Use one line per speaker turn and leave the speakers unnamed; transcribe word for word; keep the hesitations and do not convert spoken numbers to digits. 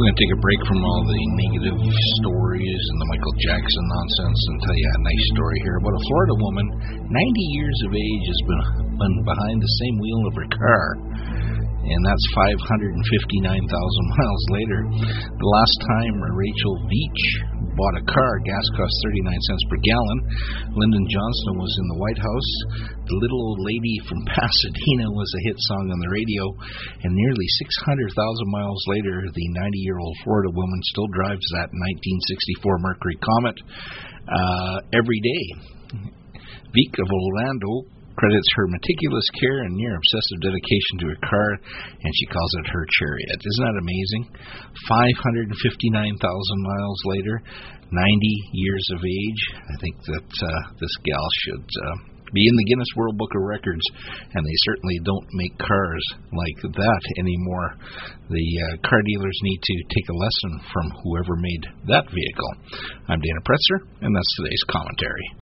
we're going to take a break from all the negative stories and the Michael Jackson nonsense and tell you a nice story here about a Florida woman, ninety years of age, has been, been behind the same wheel of her car. And that's five hundred fifty-nine thousand miles later. The last time Rachel Veach bought a car, gas cost thirty-nine cents per gallon. Lyndon Johnson was in the White House. The Little Old Lady from Pasadena was a hit song on the radio. And nearly six hundred thousand miles later, the ninety-year-old Florida woman still drives that nineteen sixty-four Mercury Comet uh, every day. Veach of Orlando credits her meticulous care and near obsessive dedication to her car, and she calls it her chariot. Isn't that amazing? five hundred fifty-nine thousand miles later, ninety years of age. I think that uh, this gal should uh, be in the Guinness World Book of Records, and they certainly don't make cars like that anymore. The uh, car dealers need to take a lesson from whoever made that vehicle. I'm Dana Pretzer, and that's today's commentary.